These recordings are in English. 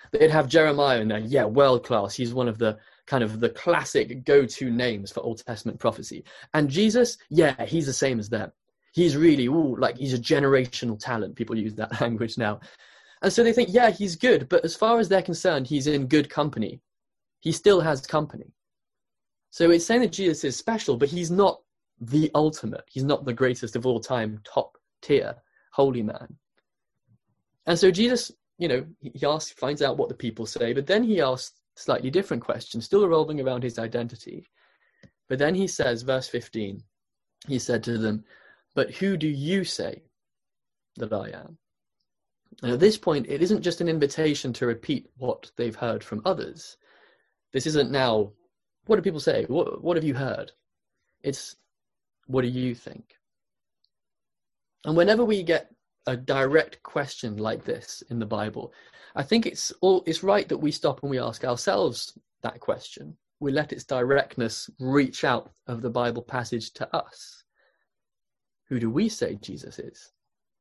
they'd have Jeremiah in there. Yeah, world class. He's one of the kind of the classic go-to names for Old Testament prophecy. And Jesus, yeah, he's the same as them. He's really, like he's a generational talent. People use that language now. And so they think, yeah, he's good. But as far as they're concerned, he's in good company. He still has company. So it's saying that Jesus is special, but he's not the ultimate. He's not the greatest of all time, top tier, holy man. And so Jesus, he finds out what the people say, but then he asks slightly different questions, still revolving around his identity. But then he says, verse 15, he said to them, "But who do you say that I am?" And at this point, it isn't just an invitation to repeat what they've heard from others. This isn't now, what do people say? What have you heard? It's, what do you think? And whenever we get a direct question like this in the Bible, I think it's right that we stop and we ask ourselves that question. We let its directness reach out of the Bible passage to us. Who do we say Jesus is?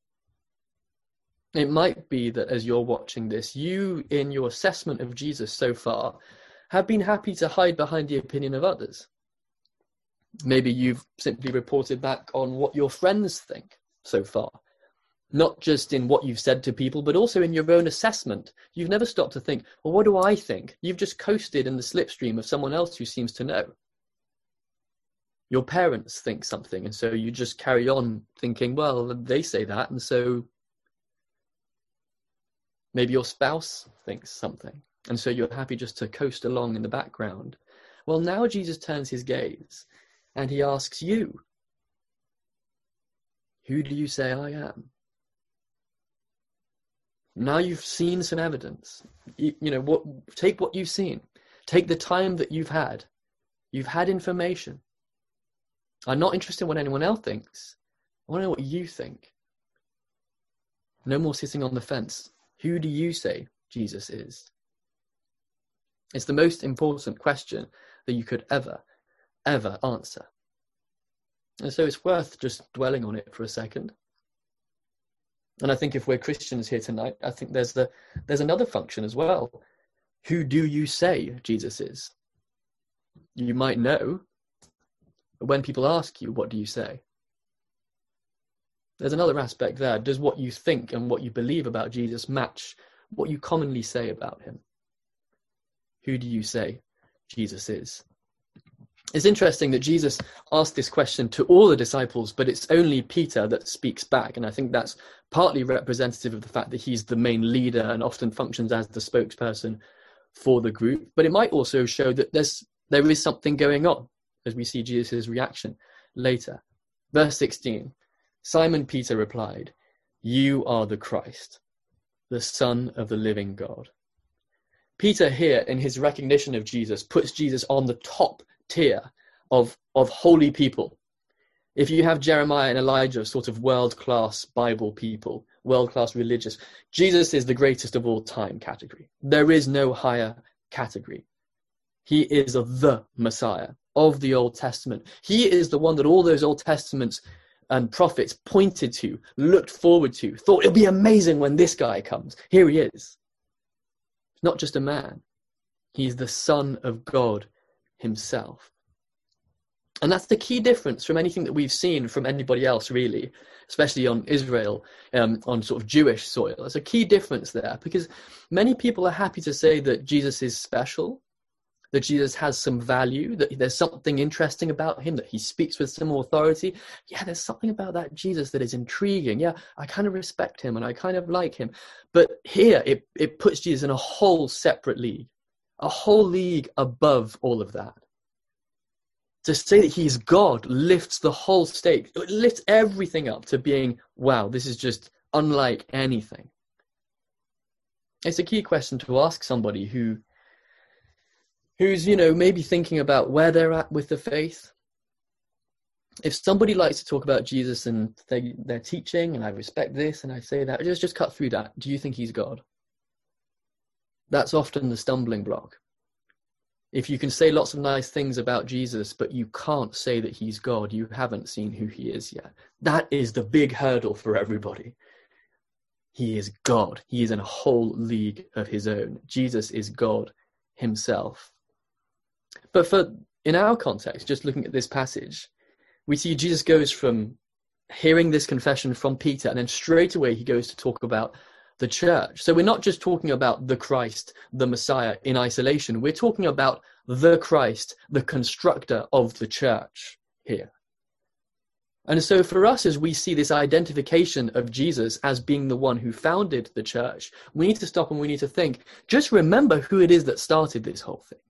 It might be that as you're watching this, you, in your assessment of Jesus so far, have been happy to hide behind the opinion of others. Maybe you've simply reported back on what your friends think so far. Not just in what you've said to people, but also in your own assessment. You've never stopped to think, well, what do I think? You've just coasted in the slipstream of someone else who seems to know. Your parents think something, and so you just carry on thinking, well, they say that, and so maybe your spouse thinks something, and so you're happy just to coast along in the background. Well, now Jesus turns his gaze, and he asks you, who do you say I am? Now you've seen some evidence. Take what you've seen. Take the time that you've had. You've had information. I'm not interested in what anyone else thinks. I want to know what you think. No more sitting on the fence. Who do you say Jesus is? It's the most important question that you could ever answer. And so it's worth just dwelling on it for a second. And I think if we're Christians here tonight, I think there's another function as well. Who do you say Jesus is? You might know, but when people ask you, what do you say? There's another aspect there. Does what you think and what you believe about Jesus match what you commonly say about him? Who do you say Jesus is? It's interesting that Jesus asked this question to all the disciples, but it's only Peter that speaks back. And I think that's partly representative of the fact that he's the main leader and often functions as the spokesperson for the group. But it might also show that there is something going on as we see Jesus' reaction later. Verse 16, Simon Peter replied, "You are the Christ, the Son of the living God." Peter here, in his recognition of Jesus, puts Jesus on the top tier of holy people. If you have Jeremiah and Elijah, sort of world-class Bible people, world-class religious, Jesus is the greatest of all time category. There is no higher category. He is the Messiah of the Old Testament. He is the one that all those Old Testaments and prophets pointed to, looked forward to, thought it'll be amazing when this guy comes. Here he is. He's not just a man. He's the Son of God himself. And that's the key difference from anything that we've seen from anybody else, really, especially on Israel, on sort of Jewish soil. There's a key difference there, because many people are happy to say that Jesus is special, that Jesus has some value, that there's something interesting about him, that he speaks with some authority. Yeah, there's something about that Jesus that is intriguing. Yeah, I kind of respect him and I kind of like him. But here, it puts Jesus in a whole separate league, a whole league above all of that. To say that he's God lifts the whole stake. It lifts everything up to being, wow, this is just unlike anything. It's a key question to ask somebody who's, maybe thinking about where they're at with the faith. If somebody likes to talk about Jesus and they're teaching, and I respect this and I say that, just cut through that. Do you think he's God? That's often the stumbling block. If you can say lots of nice things about Jesus, but you can't say that he's God, you haven't seen who he is yet. That is the big hurdle for everybody. He is God. He is in a whole league of his own. Jesus is God himself. But in our context, just looking at this passage, we see Jesus goes from hearing this confession from Peter, and then straight away he goes to talk about the church. So we're not just talking about the Christ, the Messiah in isolation. We're talking about the Christ, the constructor of the church here. And so for us, as we see this identification of Jesus as being the one who founded the church, we need to stop and we need to think, just remember who it is that started this whole thing.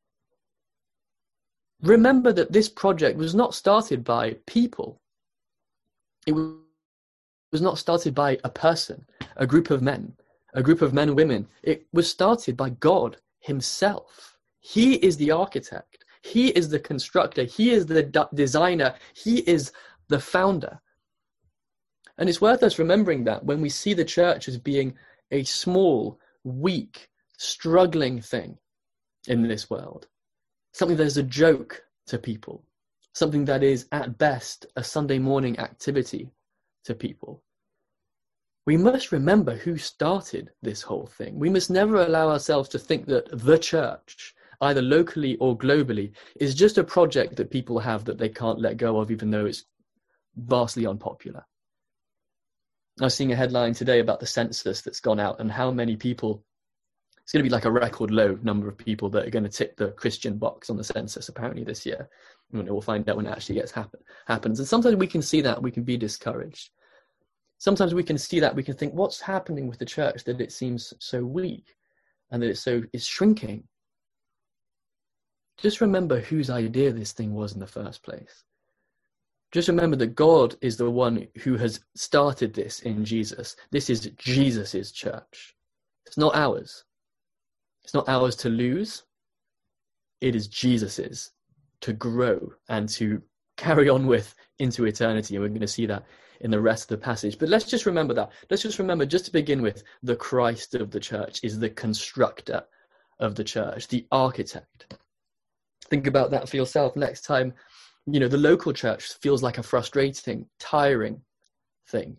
Remember that this project was not started by people. It was not started by a person, a group of men and women. It was started by God himself. He is the architect. He is the constructor. He is the designer. He is the founder. And it's worth us remembering that when we see the church as being a small, weak, struggling thing in this world, something that is a joke to people, something that is at best a Sunday morning activity to people. We must remember who started this whole thing. We must never allow ourselves to think that the church, either locally or globally, is just a project that people have that they can't let go of, even though it's vastly unpopular. I was seeing a headline today about the census that's gone out and how many people, it's going to be like a record low number of people that are going to tick the Christian box on the census apparently this year. We'll find out when it actually happens. And sometimes we can see that, we can be discouraged. Sometimes we can see that, we can think, what's happening with the church that it seems so weak and that it's shrinking? Just remember whose idea this thing was in the first place. Just remember that God is the one who has started this in Jesus. This is Jesus's church. It's not ours. It's not ours to lose. It is Jesus's to grow and to carry on with into eternity. And we're going to see that in the rest of the passage. But let's just remember that. Let's just remember, just to begin with, the Christ of the church is the constructor of the church, the architect. Think about that for yourself next time. The local church feels like a frustrating, tiring thing.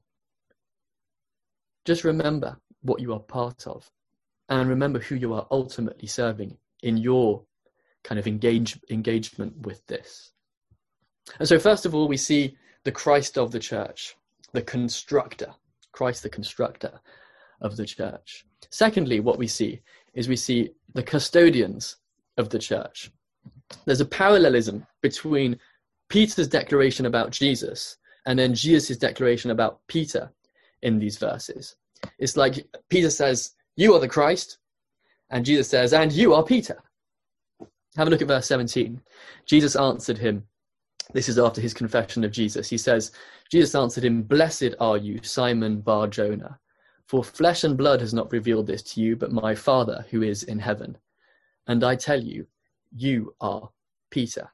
Just remember what you are part of, and remember who you are ultimately serving in your kind of engagement with this. And so first of all, we see the Christ of the church, the constructor, Christ the constructor of the church. Secondly, what we see is we see the custodians of the church. There's a parallelism between Peter's declaration about Jesus and then Jesus' declaration about Peter in these verses. It's like Peter says, "You are the Christ," and Jesus says, "And you are Peter." Have a look at verse 17. Jesus answered him. This is after his confession of Jesus. He says, Jesus answered him, "Blessed are you, Simon Bar-Jonah, for flesh and blood has not revealed this to you, but my Father who is in heaven. And I tell you, you are Peter."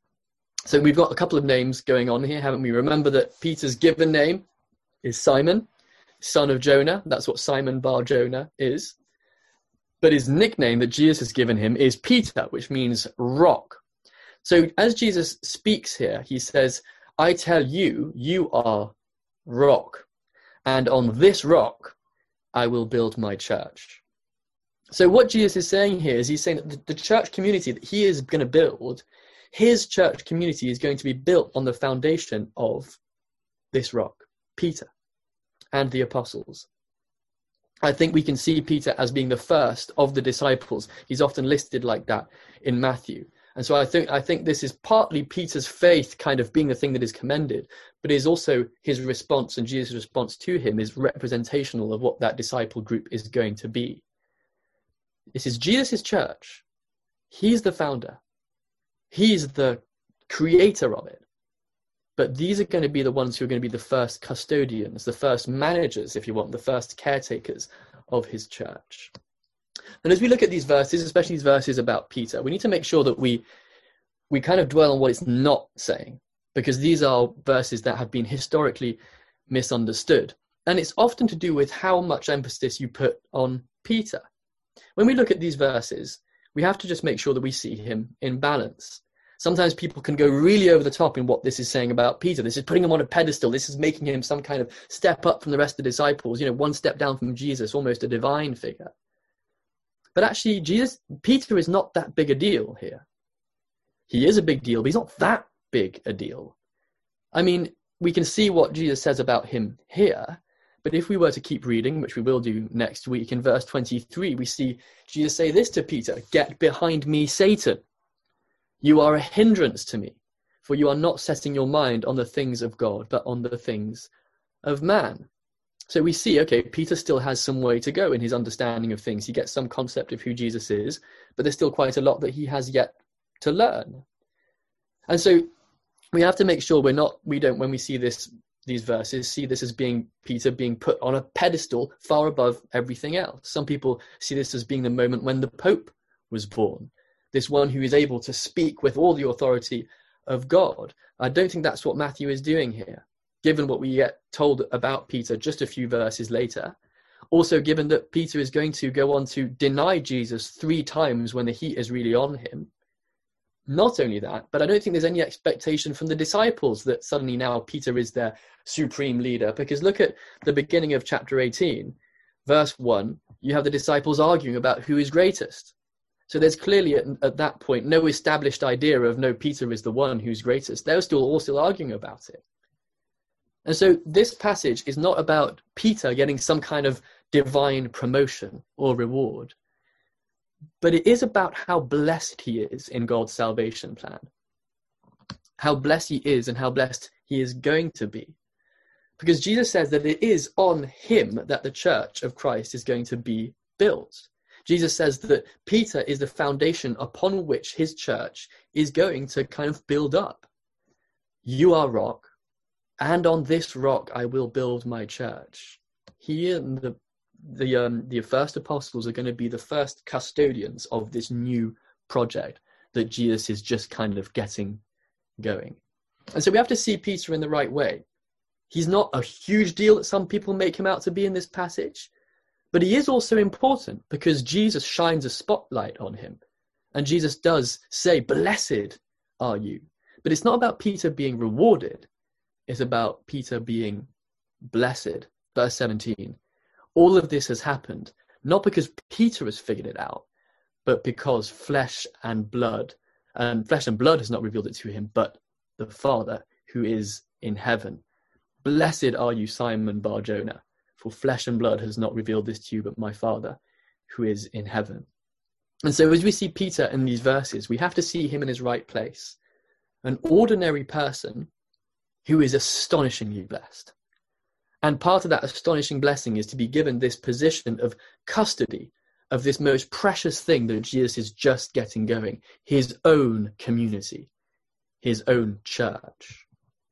So we've got a couple of names going on here, haven't we? Remember that Peter's given name is Simon, son of Jonah. That's what Simon Bar-Jonah is. But his nickname that Jesus has given him is Peter, which means rock. So as Jesus speaks here, he says, "I tell you, you are rock. And on this rock, I will build my church." So what Jesus is saying here is he's saying that the church community that he is going to build, his church community is going to be built on the foundation of this rock, Peter, and the apostles. I think we can see Peter as being the first of the disciples. He's often listed like that in Matthew. And so I think this is partly Peter's faith kind of being the thing that is commended, but it is also his response, and Jesus' response to him is representational of what that disciple group is going to be. This is Jesus' church. He's the founder. He's the creator of it. But these are going to be the ones who are going to be the first custodians, the first managers, if you want, the first caretakers of his church. And as we look at these verses, especially these verses about Peter, we need to make sure that we kind of dwell on what it's not saying, because these are verses that have been historically misunderstood. And it's often to do with how much emphasis you put on Peter. When we look at these verses, we have to just make sure that we see him in balance. Sometimes people can go really over the top in what this is saying about Peter. This is putting him on a pedestal. This is making him some kind of step up from the rest of the disciples, one step down from Jesus, almost a divine figure. But actually, Peter is not that big a deal here. He is a big deal, but he's not that big a deal. I mean, we can see what Jesus says about him here, but if we were to keep reading, which we will do next week, in verse 23, we see Jesus say this to Peter, "Get behind me, Satan. You are a hindrance to me, for you are not setting your mind on the things of God, but on the things of man." So we see, okay, Peter still has some way to go in his understanding of things. He gets some concept of who Jesus is, but there's still quite a lot that he has yet to learn. And so we have to make sure we don't, when we see these verses, see this as being Peter being put on a pedestal far above everything else. Some people see this as being the moment when the Pope was born, this one who is able to speak with all the authority of God. I don't think that's what Matthew is doing here, given what we get told about Peter just a few verses later. Also, given that Peter is going to go on to deny Jesus 3 times when the heat is really on him. Not only that, but I don't think there's any expectation from the disciples that suddenly now Peter is their supreme leader. Because look at the beginning of chapter 18, verse 1, you have the disciples arguing about who is greatest. So there's clearly at that point no established idea of no, Peter is the one who's greatest. They're all still arguing about it. And so this passage is not about Peter getting some kind of divine promotion or reward, but it is about how blessed he is in God's salvation plan. How blessed he is and how blessed he is going to be. Because Jesus says that it is on him that the church of Christ is going to be built. Jesus says that Peter is the foundation upon which his church is going to kind of build up. You are rock, and on this rock I will build my church. He and the first apostles are going to be the first custodians of this new project that Jesus is just kind of getting going. And so we have to see Peter in the right way. He's not a huge deal that some people make him out to be in this passage, but he is also important because Jesus shines a spotlight on him. And Jesus does say, "Blessed are you." But it's not about Peter being rewarded. It's about Peter being blessed. Verse 17. All of this has happened, not because Peter has figured it out, but because flesh and blood has not revealed it to him, but the Father who is in heaven. Blessed are you, Simon Bar-Jonah, for flesh and blood has not revealed this to you, but my Father who is in heaven. And so as we see Peter in these verses, we have to see him in his right place. An ordinary person who is astonishingly blessed. And part of that astonishing blessing is to be given this position of custody of this most precious thing that Jesus is just getting going, his own community, his own church.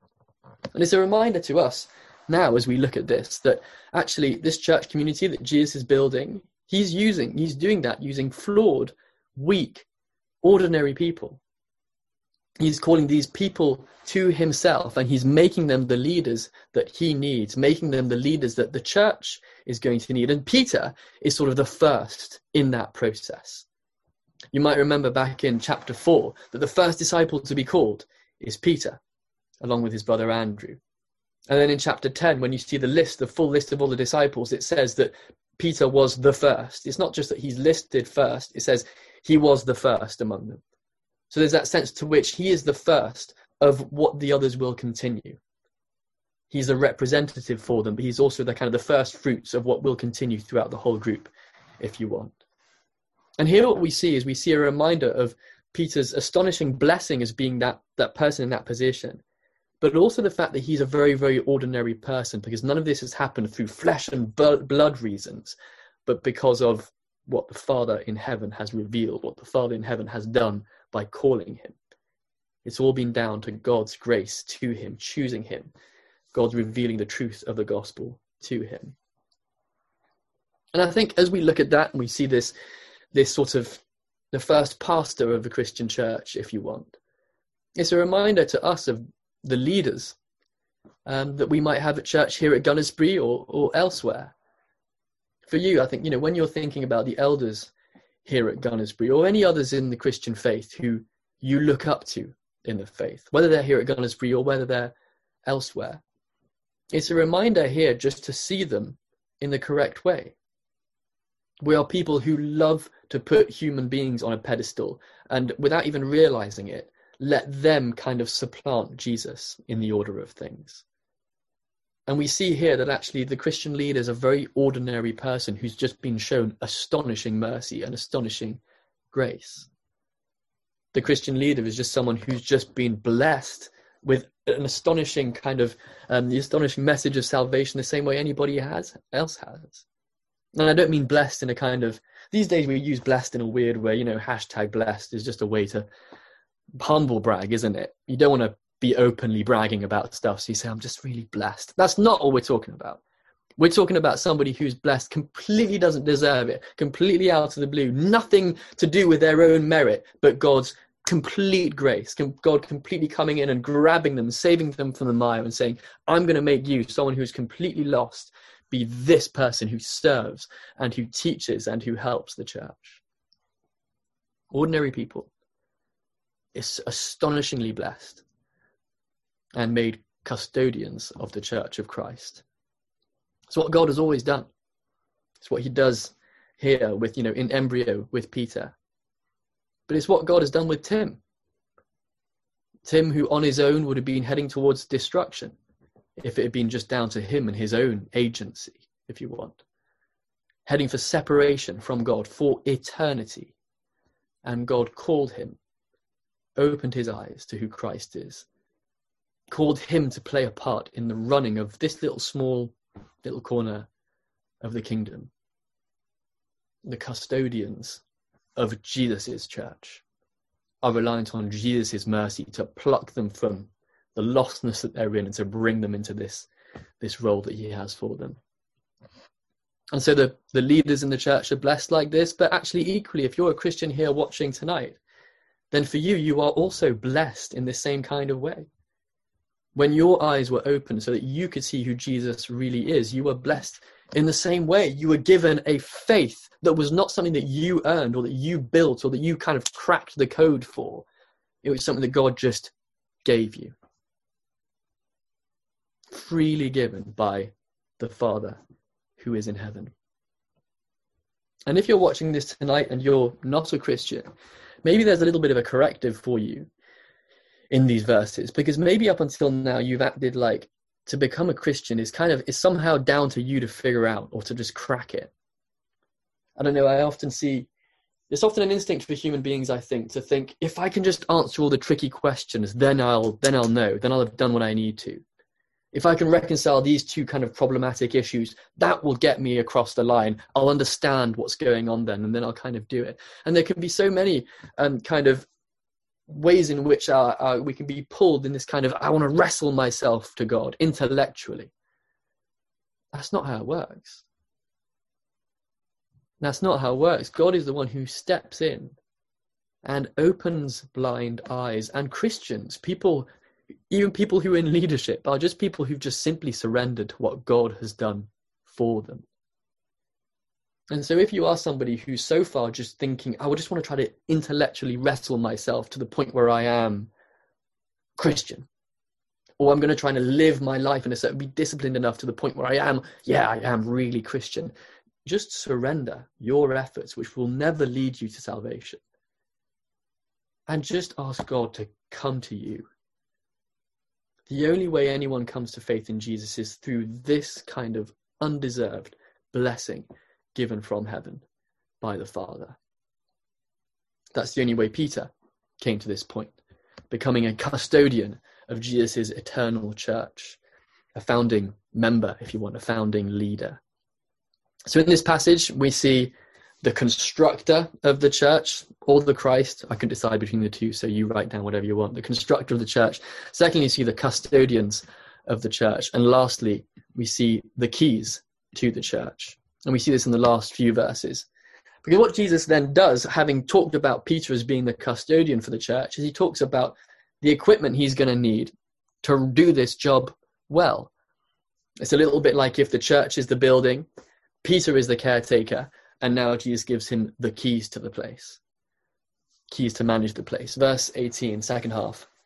And it's a reminder to us now as we look at this, that actually this church community that Jesus is building, he's doing that using flawed, weak, ordinary people. He's calling these people to himself, and he's making them the leaders that he needs, making them the leaders that the church is going to need. And Peter is sort of the first in that process. You might remember back in chapter 4 that the first disciple to be called is Peter, along with his brother Andrew. And then in chapter 10, when you see the full list of all the disciples, it says that Peter was the first. It's not just that he's listed first, it says he was the first among them. So there's that sense to which he is the first of what the others will continue. He's a representative for them, but he's also the kind of the first fruits of what will continue throughout the whole group, if you want. And here what we see a reminder of Peter's astonishing blessing as being that person in that position, but also the fact that he's a very, very ordinary person, because none of this has happened through flesh and blood reasons, but because of what the Father in heaven has revealed, what the Father in heaven has done by calling him. It's all been down to God's grace to him, choosing him, God's revealing the truth of the gospel to him. And I think as we look at that and we see this sort of the first pastor of the Christian church, if you want, it's a reminder to us of the leaders that we might have at church here at Gunnersbury or elsewhere. For you, I think, when you're thinking about the elders here at Gunnersbury or any others in the Christian faith who you look up to in the faith, whether they're here at Gunnersbury or whether they're elsewhere. It's a reminder here just to see them in the correct way. We are people who love to put human beings on a pedestal and, without even realizing it, let them kind of supplant Jesus in the order of things. And we see here that actually the Christian leader is a very ordinary person who's just been shown astonishing mercy and astonishing grace. The Christian leader is just someone who's just been blessed with an astonishing kind of the astonishing message of salvation the same way anybody else has. And I don't mean blessed in a kind of, these days we use blessed in a weird way, you know, hashtag blessed is just a way to humble brag, isn't it? You don't want to be openly bragging about stuff, so you say, I'm just really blessed. That's not what we're talking about. We're talking about somebody who's blessed, completely doesn't deserve it, completely out of the blue, nothing to do with their own merit, but God's complete grace, God completely coming in and grabbing them, saving them from the mire and saying, I'm going to make you, someone who's completely lost, be this person who serves and who teaches and who helps the church. Ordinary people is astonishingly blessed and made custodians of the church of Christ. It's what God has always done. It's what he does here with, you know, in embryo with Peter. But it's what God has done with Tim. Tim, who on his own would have been heading towards destruction if it had been just down to him and his own agency, if you want. Heading for separation from God for eternity. And God called him, opened his eyes to who Christ is, called him to play a part in the running of this little corner of the kingdom. The custodians of Jesus's church are reliant on Jesus's mercy to pluck them from the lostness that they're in and to bring them into this role that he has for them. And so the leaders in the church are blessed like this, but actually equally, if you're a Christian here watching tonight, then for you are also blessed in the same kind of way. When your eyes were open so that you could see who Jesus really is, you were blessed in the same way. You were given a faith that was not something that you earned or that you built or that you kind of cracked the code for. It was something that God just gave you. Freely given by the Father who is in heaven. And if you're watching this tonight and you're not a Christian, maybe there's a little bit of a corrective for you in these verses, because maybe up until now you've acted like to become a Christian is somehow down to you to figure out or to just crack it. I don't know, I often see, it's often an instinct for human beings, I think, to think, if I can just answer all the tricky questions, then I'll know, then I'll have done what I need to. If I can reconcile these two kind of problematic issues, that will get me across the line. I'll understand what's going on then, and then I'll kind of do it. And there can be so many kind of ways in which we can be pulled in this kind of, I want to wrestle myself to God intellectually. That's not how it works. That's not how it works. God is the one who steps in and opens blind eyes. And Christians, even people who are in leadership, are just people who've just simply surrendered to what God has done for them. And so if you are somebody who's so far just thinking, I would just want to try to intellectually wrestle myself to the point where I am Christian, or I'm going to try to live my life in a certain, be disciplined enough to the point where I am really Christian, just surrender your efforts, which will never lead you to salvation. And just ask God to come to you. The only way anyone comes to faith in Jesus is through this kind of undeserved blessing given from heaven by the Father. That's the only way Peter came to this point, becoming a custodian of Jesus' eternal church, a founding member, if you want, a founding leader. So in this passage, we see the constructor of the church, or the Christ. I can decide between the two, so you write down whatever you want. The constructor of the church. Secondly, you see the custodians of the church. And lastly, we see the keys to the church. And we see this in the last few verses. Because what Jesus then does, having talked about Peter as being the custodian for the church, is he talks about the equipment he's going to need to do this job well. It's a little bit like if the church is the building, Peter is the caretaker, and now Jesus gives him the keys to the place. Keys to manage the place. Verse 18, second half.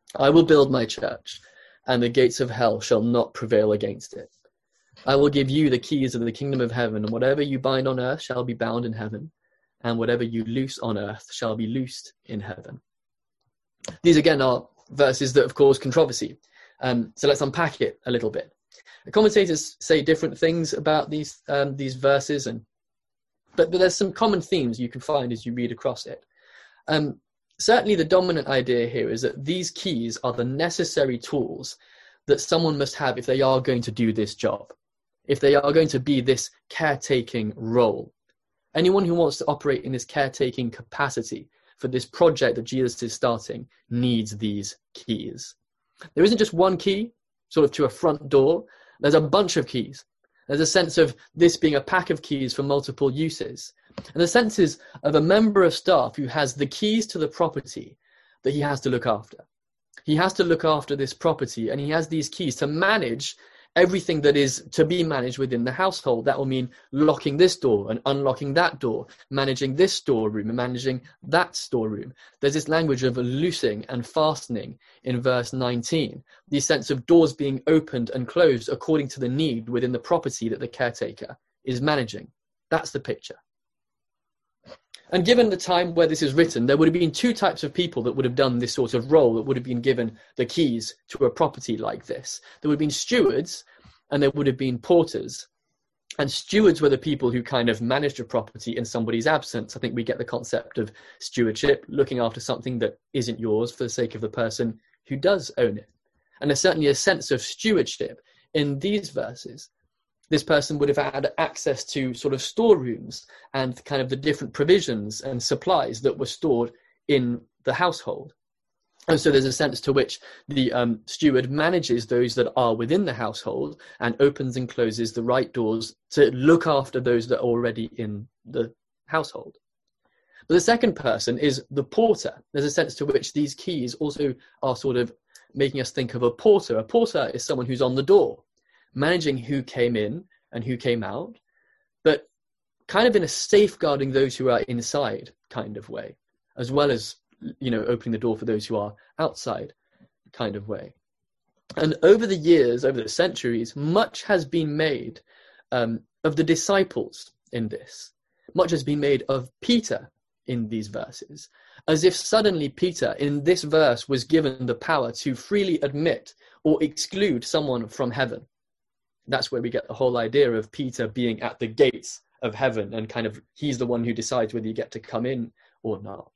I will build my church, and the gates of hell shall not prevail against it. I will give you the keys of the kingdom of heaven, and whatever you bind on earth shall be bound in heaven, and whatever you loose on earth shall be loosed in heaven. These again are verses that have caused controversy. So let's unpack it a little bit. The commentators say different things about these verses, but there's some common themes you can find as you read across it. Certainly the dominant idea here is that these keys are the necessary tools that someone must have if they are going to do this job, if they are going to be this caretaking role. Anyone who wants to operate in this caretaking capacity for this project that Jesus is starting needs these keys. There isn't just one key, sort of to a front door. There's a bunch of keys. There's a sense of this being a pack of keys for multiple uses. And the sense is of a member of staff who has the keys to the property that he has to look after. He has to look after this property, and he has these keys to manage everything that is to be managed within the household. That will mean locking this door and unlocking that door, managing this storeroom and managing that storeroom. There's this language of loosing and fastening in verse 19, the sense of doors being opened and closed according to the need within the property that the caretaker is managing. That's the picture. And given the time where this is written, there would have been two types of people that would have done this sort of role, that would have been given the keys to a property like this. There would have been stewards and there would have been porters. And stewards were the people who kind of managed a property in somebody's absence. I think we get the concept of stewardship, looking after something that isn't yours for the sake of the person who does own it. And there's certainly a sense of stewardship in these verses. This person would have had access to sort of storerooms and kind of the different provisions and supplies that were stored in the household. And so there's a sense to which the steward manages those that are within the household and opens and closes the right doors to look after those that are already in the household. But the second person is the porter. There's a sense to which these keys also are sort of making us think of a porter. A porter is someone who's on the door, managing who came in and who came out, but kind of in a safeguarding those who are inside kind of way, as well as, opening the door for those who are outside kind of way. And over the years, over the centuries, much has been made of the disciples in this. Much has been made of Peter in these verses, as if suddenly Peter in this verse was given the power to freely admit or exclude someone from heaven. That's where we get the whole idea of Peter being at the gates of heaven and kind of he's the one who decides whether you get to come in or not.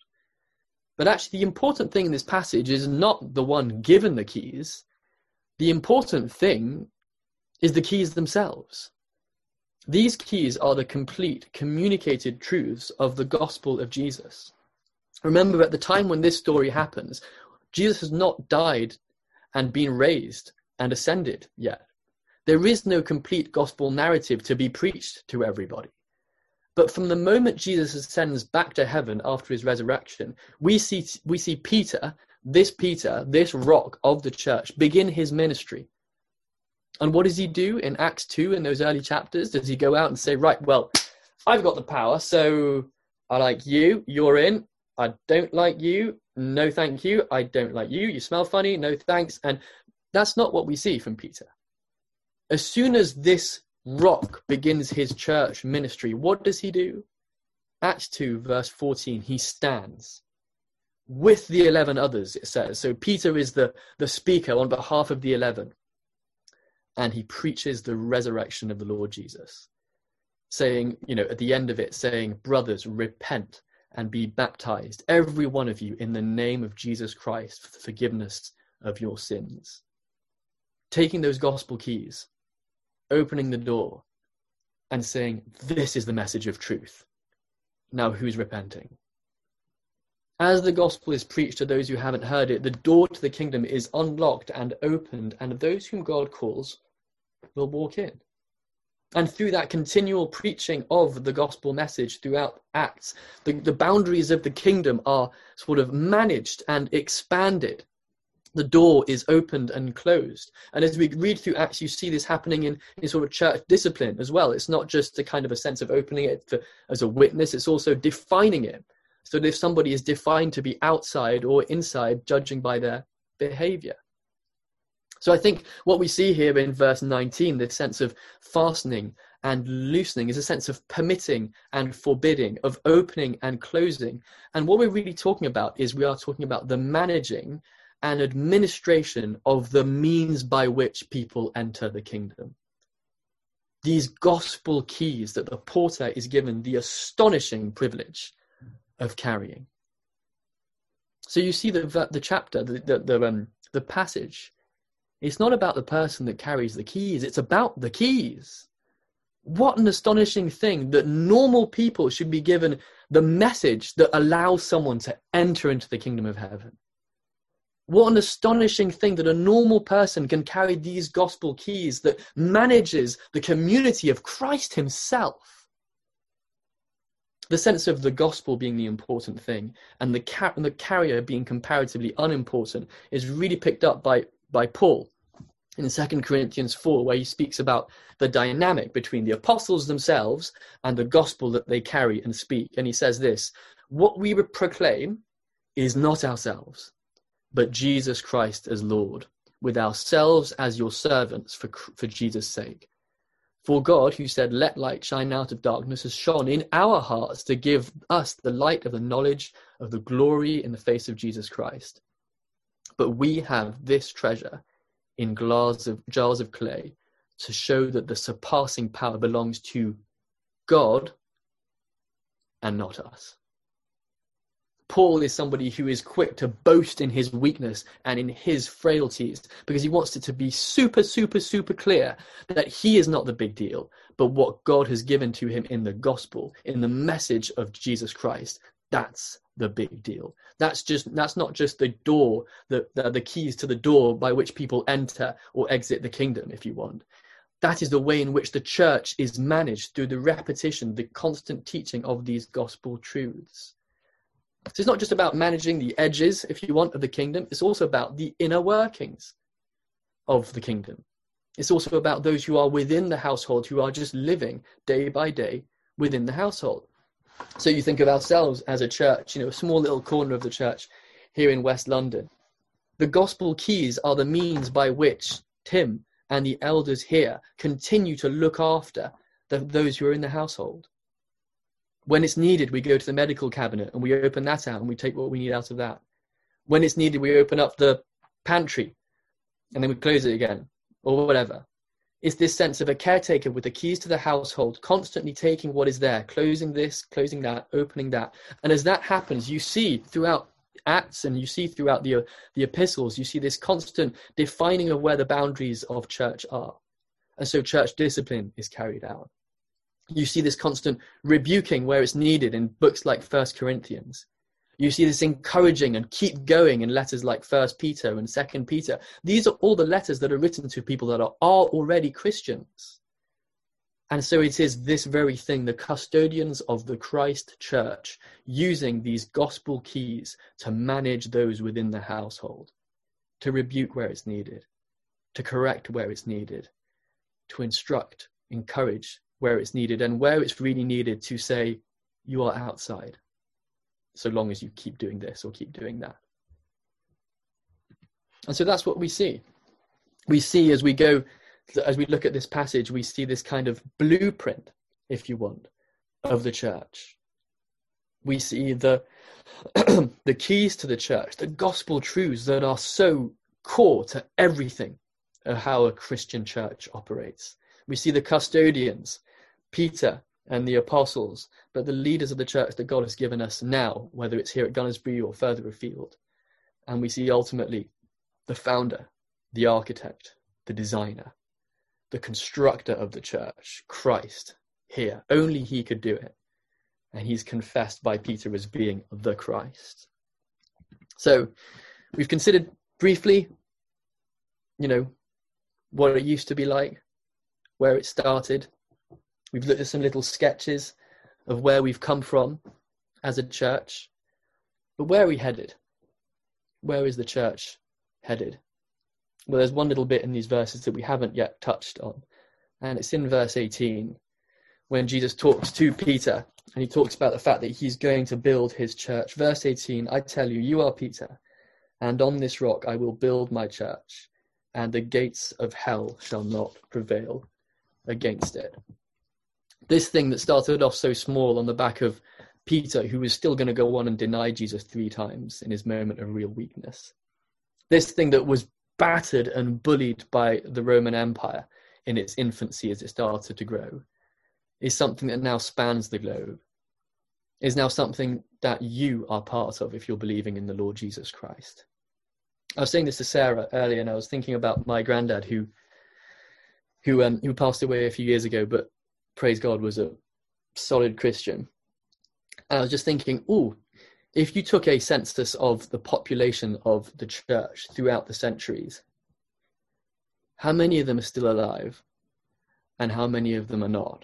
But actually the important thing in this passage is not the one given the keys. The important thing is the keys themselves. These keys are the complete communicated truths of the gospel of Jesus. Remember, at the time when this story happens, Jesus has not died and been raised and ascended yet. There is no complete gospel narrative to be preached to everybody. But from the moment Jesus ascends back to heaven after his resurrection, we see Peter, this rock of the church, begin his ministry. And what does he do in Acts 2 in those early chapters? Does he go out and say, right, well, I've got the power, so I like you, you're in. I don't like you, no thank you. I don't like you, you smell funny, no thanks. And that's not what we see from Peter. As soon as this rock begins his church ministry, what does he do? Acts 2 verse 14, he stands with the 11 others, it says. So Peter is the speaker on behalf of the 11. And he preaches the resurrection of the Lord Jesus, saying, at the end of it, saying, brothers, repent and be baptized, every one of you, in the name of Jesus Christ, for the forgiveness of your sins. Taking those gospel keys, opening the door and saying, this is the message of truth. Now who's repenting? As the gospel is preached to those who haven't heard it, the door to the kingdom is unlocked and opened, and those whom God calls will walk in. And through that continual preaching of the gospel message throughout Acts, the boundaries of the kingdom are sort of managed and expanded. The door is opened and closed. And as we read through Acts, you see this happening in sort of church discipline as well. It's not just a kind of a sense of opening it as a witness, it's also defining it. So that if somebody is defined to be outside or inside, judging by their behavior. So I think what we see here in verse 19, this sense of fastening and loosening, is a sense of permitting and forbidding, of opening and closing. And what we're really talking about is we are talking about the managing and administration of the means by which people enter the kingdom. These gospel keys that the porter is given the astonishing privilege of carrying. So you see the chapter, the passage. It's not about the person that carries the keys. It's about the keys. What an astonishing thing that normal people should be given the message that allows someone to enter into the kingdom of heaven. What an astonishing thing that a normal person can carry these gospel keys that manages the community of Christ himself. The sense of the gospel being the important thing and the carrier being comparatively unimportant is really picked up by Paul in 2 Corinthians 4, where he speaks about the dynamic between the apostles themselves and the gospel that they carry and speak. And he says this: what we proclaim is not ourselves, but Jesus Christ as Lord, with ourselves as your servants for Jesus' sake. For God, who said, "Let light shine out of darkness," has shone in our hearts to give us the light of the knowledge of the glory in the face of Jesus Christ. But we have this treasure in jars of clay to show that the surpassing power belongs to God and not us. Paul is somebody who is quick to boast in his weakness and in his frailties because he wants it to be super, super, super clear that he is not the big deal, but what God has given to him in the gospel, in the message of Jesus Christ, that's the big deal. That's not just the door, the keys to the door by which people enter or exit the kingdom, if you want. That is the way in which the church is managed, through the repetition, the constant teaching of these gospel truths. So it's not just about managing the edges, if you want, of the kingdom. It's also about the inner workings of the kingdom. It's also about those who are within the household, who are just living day by day within the household. So you think of ourselves as a church, a small little corner of the church here in West London. The gospel keys are the means by which Tim and the elders here continue to look after those who are in the household. When it's needed, we go to the medical cabinet and we open that out and we take what we need out of that. When it's needed, we open up the pantry and then we close it again, or whatever. It's this sense of a caretaker with the keys to the household, constantly taking what is there, closing this, closing that, opening that. And as that happens, you see throughout Acts and you see throughout the epistles, you see this constant defining of where the boundaries of church are. And so church discipline is carried out. You see this constant rebuking where it's needed in books like 1 Corinthians. You see this encouraging and keep going in letters like 1 Peter and 2 Peter. These are all the letters that are written to people that are already Christians. And so it is this very thing, the custodians of the Christ church, using these gospel keys to manage those within the household, to rebuke where it's needed, to correct where it's needed, to instruct, encourage where it's needed, and where it's really needed to say, you are outside, so long as you keep doing this or keep doing that. And so that's what we see. We see as we look at this passage, we see this kind of blueprint, if you want, of the church. We see the keys to the church, the gospel truths that are so core to everything of how a Christian church operates. We see the custodians, Peter and the apostles, but the leaders of the church that God has given us now, whether it's here at Gunnersbury or further afield. And we see ultimately the founder, the architect, the designer, the constructor of the church, Christ, here. Only he could do it. And he's confessed by Peter as being the Christ. So we've considered briefly, what it used to be like, where it started. We've looked at some little sketches of where we've come from as a church. But where are we headed? Where is the church headed? Well, there's one little bit in these verses that we haven't yet touched on. And it's in verse 18, when Jesus talks to Peter, and he talks about the fact that he's going to build his church. Verse 18, I tell you, you are Peter, and on this rock I will build my church, and the gates of hell shall not prevail against it. This thing that started off so small on the back of Peter, who was still going to go on and deny Jesus 3 times in his moment of real weakness. This thing that was battered and bullied by the Roman Empire in its infancy as it started to grow, is something that now spans the globe, is now something that you are part of if you're believing in the Lord Jesus Christ. I was saying this to Sarah earlier, and I was thinking about my granddad who passed away a few years ago, but praise God was a solid Christian. And I was just thinking, if you took a census of the population of the church throughout the centuries, how many of them are still alive and how many of them are not?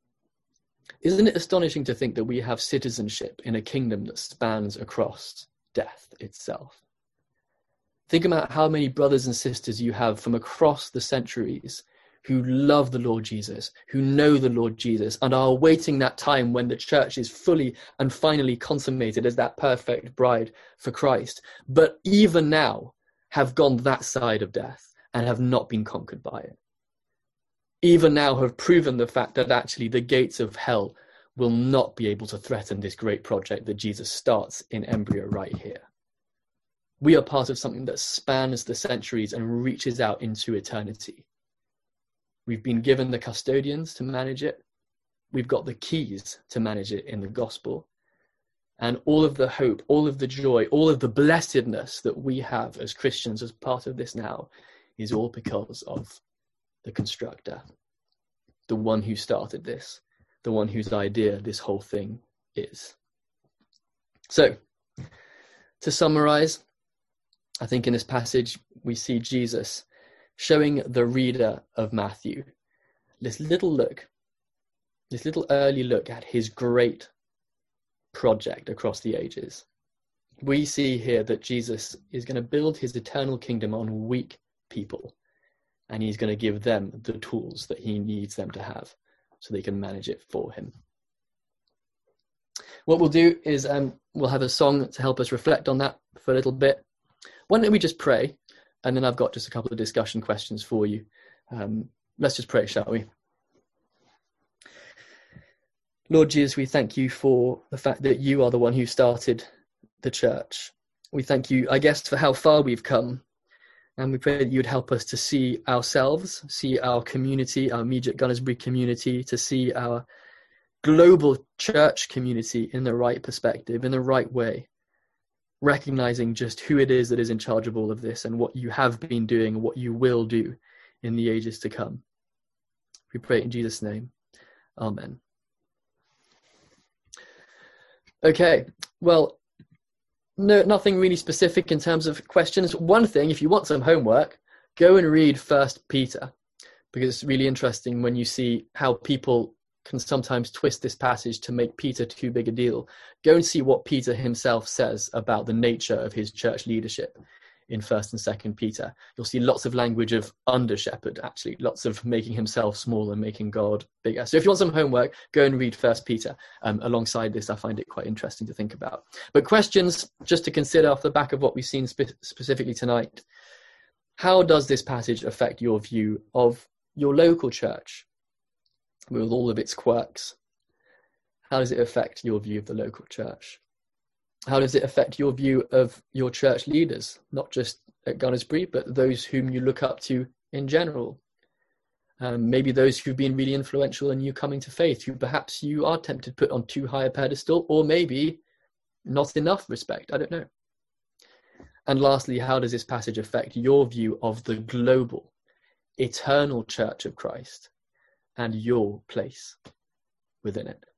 Isn't it astonishing to think that we have citizenship in a kingdom that spans across death itself? Think about how many brothers and sisters you have from across the centuries who love the Lord Jesus, who know the Lord Jesus, and are awaiting that time when the church is fully and finally consummated as that perfect bride for Christ, but even now have gone that side of death and have not been conquered by it. Even now have proven the fact that actually the gates of hell will not be able to threaten this great project that Jesus starts in embryo right here. We are part of something that spans the centuries and reaches out into eternity. We've been given the custodians to manage it. We've got the keys to manage it in the gospel. And all of the hope, all of the joy, all of the blessedness that we have as Christians as part of this now is all because of the constructor, the one who started this, the one whose idea this whole thing is. So, to summarize, I think in this passage we see Jesus showing the reader of Matthew this little early look at his great project across the ages. We see here that Jesus is going to build his eternal kingdom on weak people, and he's going to give them the tools that he needs them to have so they can manage it for him. What we'll do is we'll have a song to help us reflect on that for a little bit. Why don't we just pray? And then I've got just a couple of discussion questions for you. Let's just pray, shall we? Lord Jesus, we thank you for the fact that you are the one who started the church. We thank you, I guess, for how far we've come. And we pray that you would help us to see ourselves, see our community, our immediate Gunnersbury community, to see our global church community in the right perspective, in the right way, recognizing just who it is that is in charge of all of this and what you have been doing and what you will do in the ages to come. We pray in Jesus' name. Amen. Okay, well, no, nothing really specific in terms of questions. One thing, if you want some homework, go and read 1 Peter, because it's really interesting when you see how people can sometimes twist this passage to make Peter too big a deal. Go and see what Peter himself says about the nature of his church leadership in 1 and 2 Peter. You'll see lots of language of under shepherd, actually, lots of making himself small and making God bigger. So if you want some homework, go and read 1 Peter. Alongside this, I find it quite interesting to think about. But questions just to consider off the back of what we've seen specifically tonight. How does this passage affect your view of your local church with all of its quirks? How does it affect your view of the local church? How does it affect your view of your church leaders, not just at Gunnersbury, but those whom you look up to in general? Maybe those who've been really influential in you coming to faith, who perhaps you are tempted to put on too high a pedestal, or maybe not enough respect. I don't know. And lastly, how does this passage affect your view of the global, eternal church of Christ and your place within it?